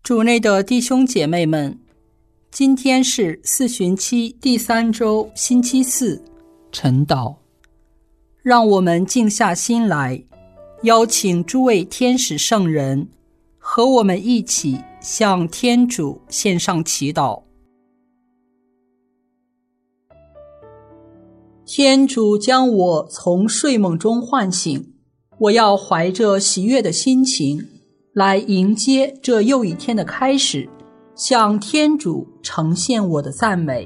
主内的弟兄姐妹们，今天是四旬期第3周星期四，晨祷。让我们静下心来，邀请诸位天使圣人和我们一起向天主献上祈祷。天主将我从睡梦中唤醒，我要怀着喜悦的心情来迎接这又一天的开始，向天主呈现我的赞美。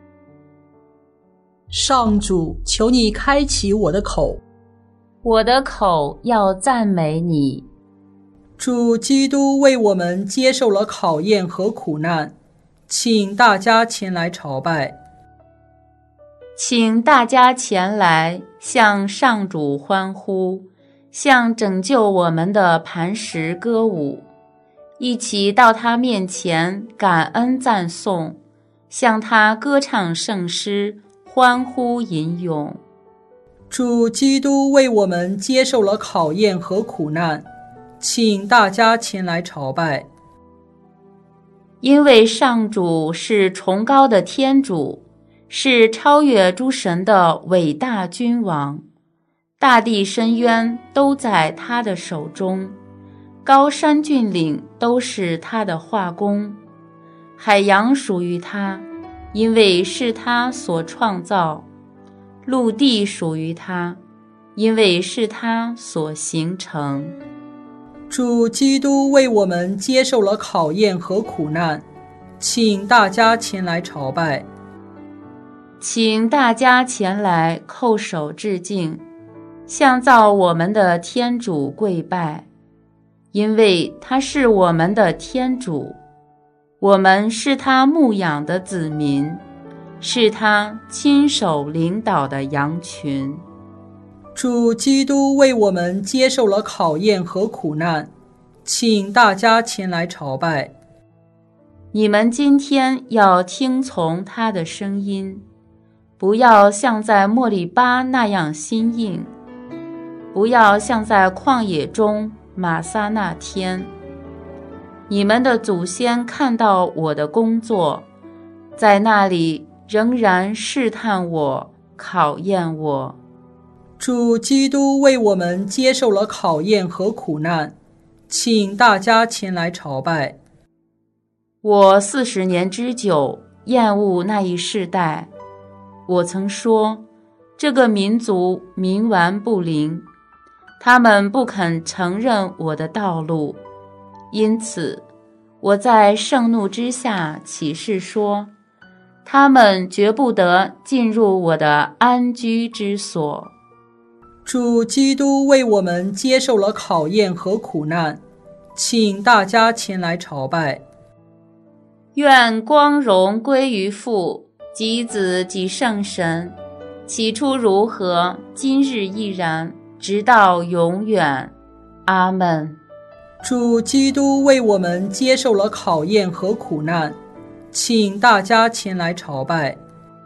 上主，求你开启我的口， 我的口要赞美你。 主基督为我们接受了考验和苦难，请大家前来朝拜。 请大家前来向上主欢呼，向拯救我们的磐石歌舞，一起到他面前感恩赞颂，向他歌唱圣诗，欢呼吟咏。 主基督为我们接受了考验和苦难，请大家前来朝拜。 因为上主是崇高的天主，是超越诸神的伟大君王，大地深渊都在他的手中，高山峻岭都是他的画工，海洋属于他，因为是他所创造，陆地属于他，因为是他所形成。 主基督为我们接受了考验和苦难，请大家前来朝拜。 请大家前来叩首致敬，向造我们的天主跪拜，因为他是我们的天主，我们是他牧养的子民，是他亲手领导的羊群。 主基督为我们接受了考验和苦难，请大家前来朝拜。 你们今天要听从他的声音，不要像在莫利巴那样心硬，不要像在旷野中玛撒那天。你们的祖先看到我的工作，在那里仍然试探我，考验我。 主基督为我们接受了考验和苦难，请大家前来朝拜。 我40年之久厌恶那一世代，我曾说，这个民族冥顽不灵，他们不肯承认我的道路，因此我在盛怒之下起誓说，他们绝不得进入我的安居之所。 主基督为我们接受了考验和苦难，请大家前来朝拜。 愿光荣归于父及子及圣神，起初如何，今日亦然，直到永远。阿们。 主基督为我们接受了考验和苦难，请大家前来朝拜。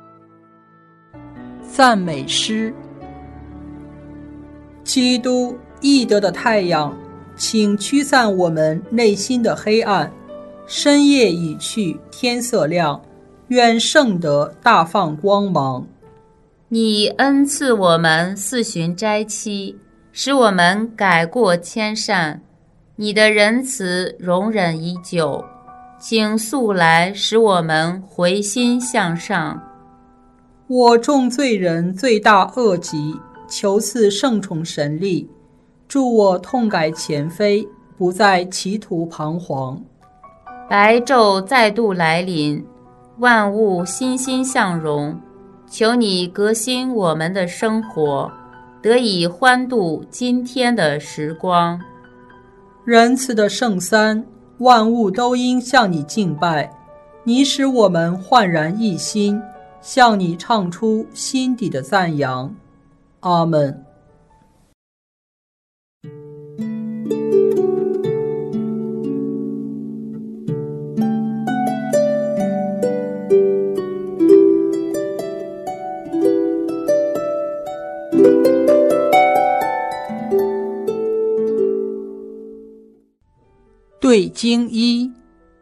赞美诗。基督，义德的太阳，请驱散我们内心的黑暗。深夜已去，天色亮，愿圣德大放光芒。 你恩赐我们4旬斋期，使我们改过迁善。你的仁慈容忍已久，请速来使我们回心向上。 我众罪人罪大恶极，求赐圣宠神力，助我痛改前非，不再歧途彷徨。 白昼再度来临，万物欣欣向荣，求你革新我们的生活，得以欢度今天的时光。 仁慈的圣三，万物都应向你敬拜，你使我们焕然一新，向你唱出心底的赞扬。阿们。对经一，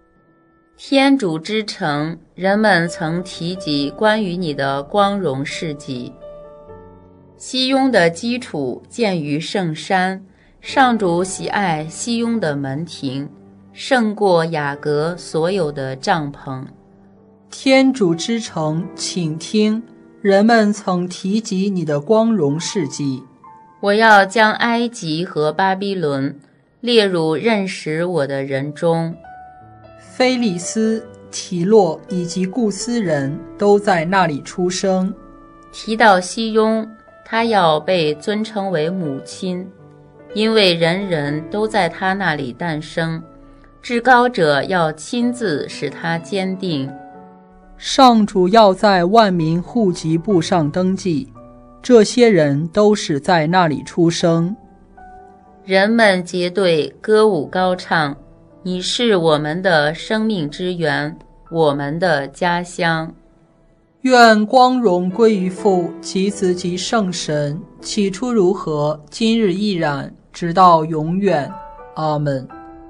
天主之城，人们曾提及关于你的光荣事迹。西雍的基础建于圣山，上主喜爱西雍的门庭，胜过雅各所有的帐篷。 天主之城，请听，人们曾提及你的光荣事迹。 我要将埃及和巴比伦列入认识我的人中。 菲利斯、提洛以及顾斯人都在那里出生。 提到西雍，他要被尊称为母亲，因为人人都在他那里诞生。至高者要亲自使他坚定。 上主要在万民户籍簿上登记，这些人都是在那里出生。 人们结队歌舞高唱，你是我们的生命之源，我们的家乡。 愿光荣归于父及子及圣神，起初如何，今日亦然，直到永远。阿们。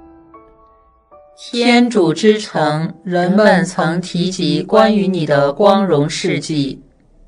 天主之城，人们曾提及关于你的光荣事迹。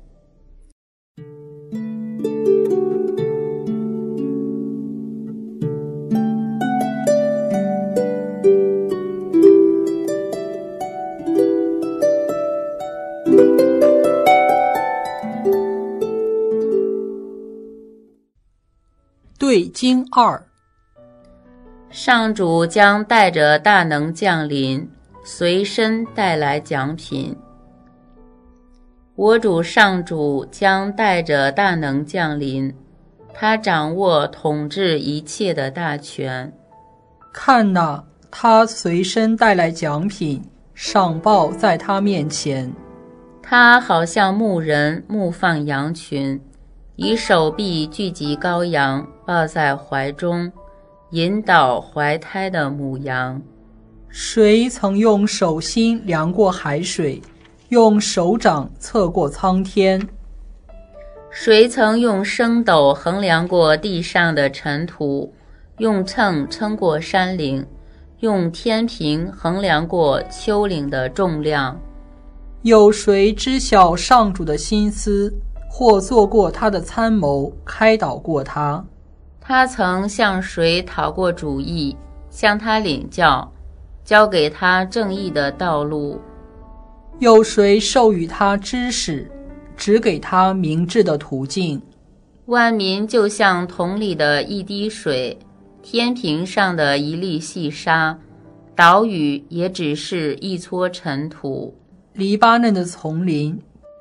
对经2。 上主将带着大能降临，随身带来奖品。我主上主将带着大能降临，他掌握统治一切的大权。 看哪，他随身带来奖品，赏报在他面前。 他好像牧人牧放羊群，以手臂聚集羔羊，抱在怀中，引导怀胎的母羊。 谁曾用手心量过海水，用手掌测过苍天？ 谁曾用升斗衡量过地上的尘土，用秤称过山岭，用天平衡量过丘陵的重量？ 有谁知晓上主的心思，或做过他的参谋，开导过他？ 他曾向谁讨过主意，向他领教，教给他正义的道路？ 有谁授予他知识，指给他明智的途径？ 万民就像桶里的一滴水，天平上的一粒细沙，岛屿也只是一撮尘土。 黎巴嫩的丛林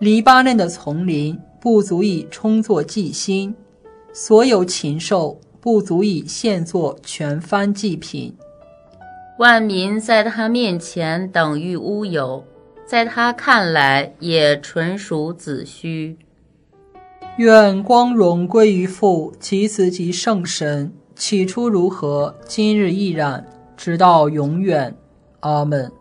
不足以充作祭薪，所有禽兽不足以献作全番祭品。 万民在他面前等于乌有，在他看来也纯属子虚。 愿光荣归于父及子及圣神，起初如何，今日亦然，直到永远。阿们。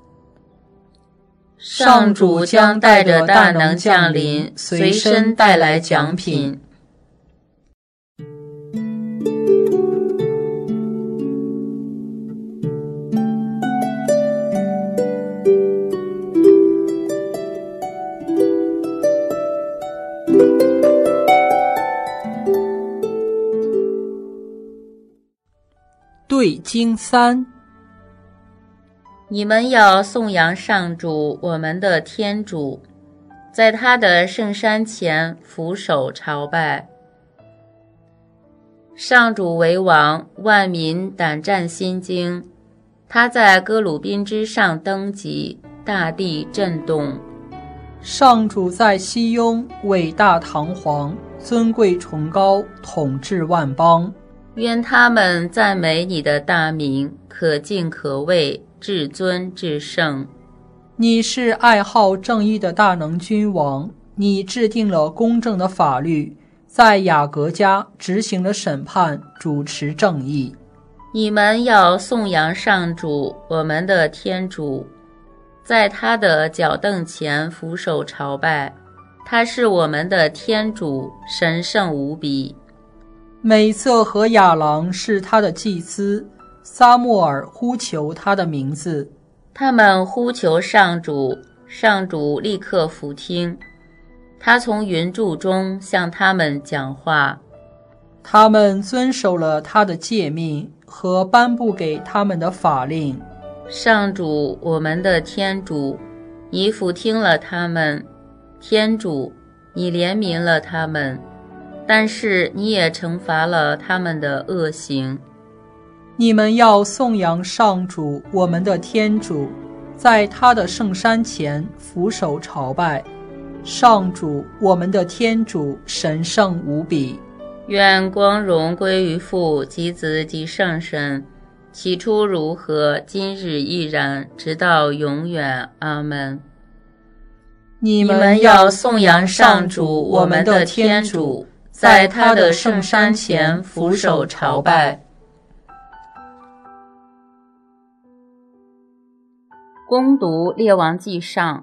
上主将带着大能降临，随身带来奖品。 对经3。 你们要颂扬上主，我们的天主，在他的圣山前俯首朝拜。上主为王，万民胆战心惊。他在哥鲁宾之上登基，大地震动。 上主在西雍伟大堂皇，尊贵崇高，统治万邦。 愿他们赞美你的大名，可敬可畏，至尊至圣。 你是爱好正义的大能君王，你制定了公正的法律，在雅各家执行了审判，主持正义。 你们要颂扬上主，我们的天主，在他的脚凳前俯首朝拜。他是我们的天主，神圣无比。 美色和亚郎是他的祭司，撒默尔呼求他的名字。 他们呼求上主，上主立刻俯听。他从云柱中向他们讲话。 他们遵守了他的诫命和颁布给他们的法令。 上主，我们的天主，你俯听了他们。天主，你怜悯了他们，但是你也惩罚了他们的恶行。 你们要颂扬上主，我们的天主，在他的圣山前俯首朝拜。上主，我们的天主，神圣无比。 愿光荣归于父及子及圣神，起初如何，今日亦然，直到永远。阿们。 你们要颂扬上主，我们的天主，在他的圣山前俯首朝拜。 恭读列王纪上。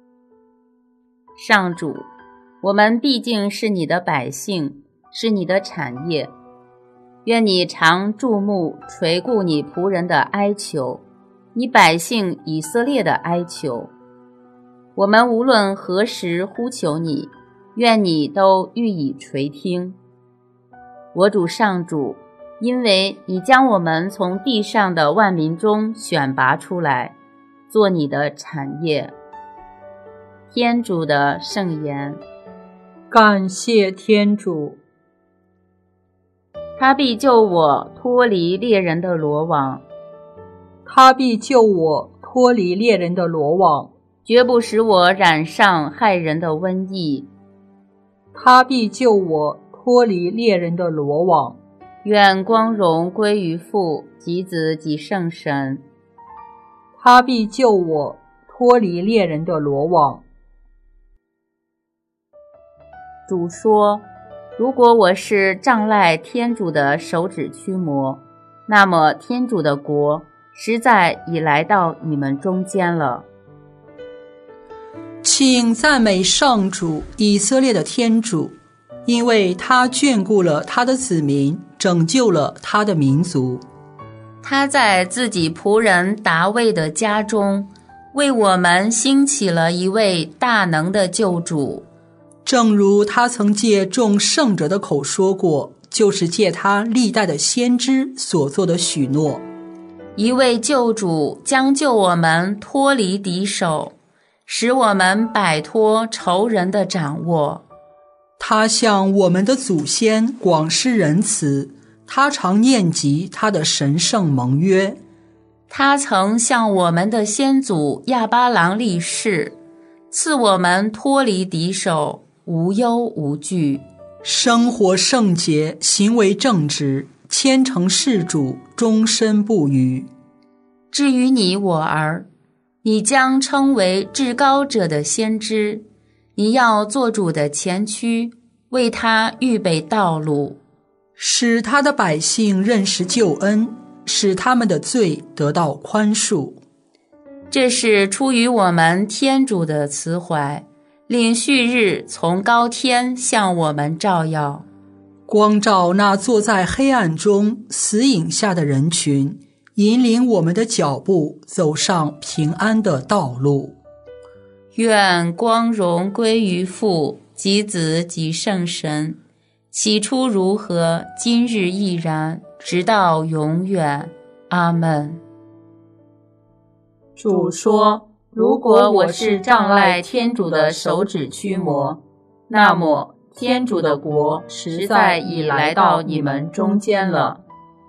上主，我们毕竟是你的百姓，是你的产业。愿你常注目垂顾你仆人的哀求，你百姓以色列的哀求。我们无论何时呼求你，愿你都予以垂听。我主上主，因为你将我们从地上的万民中选拔出来，做你的产业。天主的圣言。 感谢天主。 他必救我脱离猎人的罗网， 他必救我脱离猎人的罗网， 绝不使我染上害人的瘟疫。 他必救我脱离猎人的罗网。 愿光荣归于父及子及圣神。 他必救我脱离猎人的罗网。 主说，如果我是仗赖天主的手指驱魔，那么天主的国实在已来到你们中间了。 请赞美上主，以色列的天主，因为他眷顾了他的子民，拯救了他的民族。 他在自己仆人达味的家中，为我们兴起了一位大能的救主。 正如他曾借众圣者的口说过，就是借他历代的先知所做的许诺。 一位救主将救我们脱离敌手，使我们摆脱仇人的掌握。 他向我们的祖先广施仁慈，他常念及他的神圣盟约。 他曾向我们的先祖亚巴郎立誓，赐我们脱离敌手，无忧无惧， 生活圣洁，行为正直，虔诚事主，终身不渝。 至于你我儿，你将称为至高者的先知，你要做主的前驱，为他预备道路， 使他的百姓认识救恩，使他们的罪得到宽恕。 这是出于我们天主的慈怀，令旭日从高天向我们照耀， 光照那坐在黑暗中死影下的人群，引领我们的脚步走上平安的道路。 愿光荣归于父及子及圣神，起初如何，今日亦然，直到永远。阿们。主说，如果我是仗赖天主的手指驱魔，那么天主的国实在已来到你们中间了。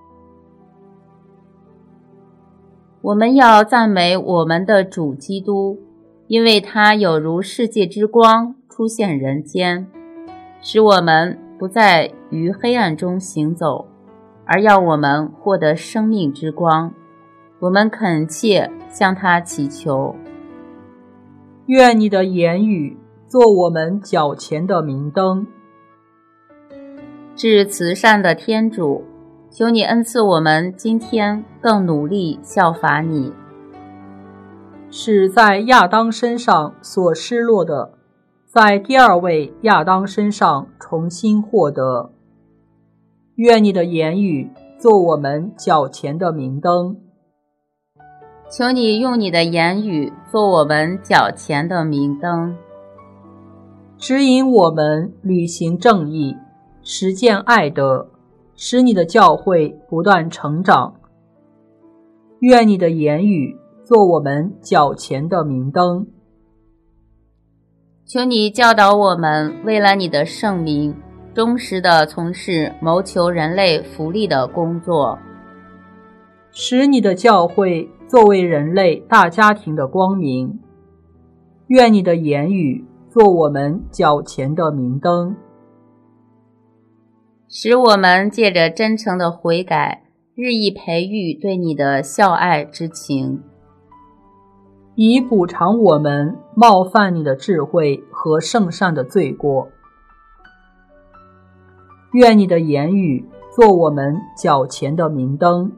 我们要赞美我们的主基督，因为他有如世界之光出现人间，使我们不再于黑暗中行走，而要我们获得生命之光。我们恳切向他祈求。 愿你的言语做我们脚前的明灯。 至慈善的天主，求你恩赐我们今天更努力效法你， 使在亚当身上所失落的，在第二位亚当身上重新获得。愿你的言语做我们脚前的明灯。 求你用你的言语做我们脚前的明灯， 指引我们履行正义，实践爱德，使你的教会不断成长。愿你的言语做我们脚前的明灯。 求你教导我们为了你的圣名，忠实地从事谋求人类福利的工作， 使你的教会作为人类大家庭的光明。愿你的言语做我们脚前的明灯， 使我们借着真诚的悔改，日益培育对你的孝爱之情， 以补偿我们冒犯你的智慧和圣善的罪过。愿你的言语做我们脚前的明灯。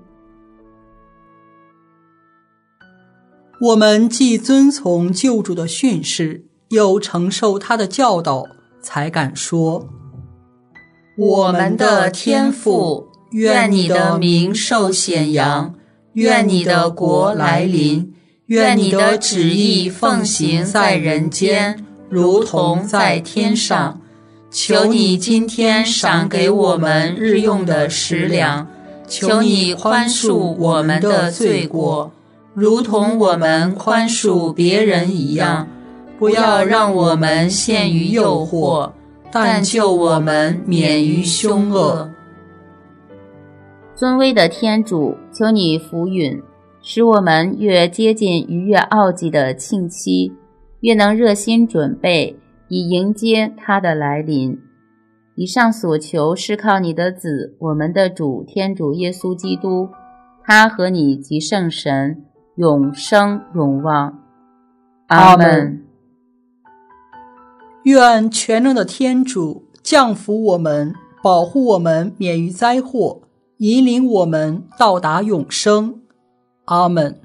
我们既遵从救主的训示，又承受他的教导，才敢说： 我们的天父，愿你的名受显扬，愿你的国来临，愿你的旨意奉行在人间，如同在天上。求你今天赏给我们日用的食粮，求你宽恕我们的罪过，如同我们宽恕别人一样，不要让我们陷于诱惑，但救我们免于凶恶。尊威的天主，求你福允，使我们越接近逾越奥迹的庆期，越能热心准备，以迎接他的来临。以上所求是靠你的子，我们的主天主耶稣基督，他和你及圣神永生永旺。阿们。 愿全能的天主降福我们，保护我们免于灾祸，引领我们到达永生。阿们。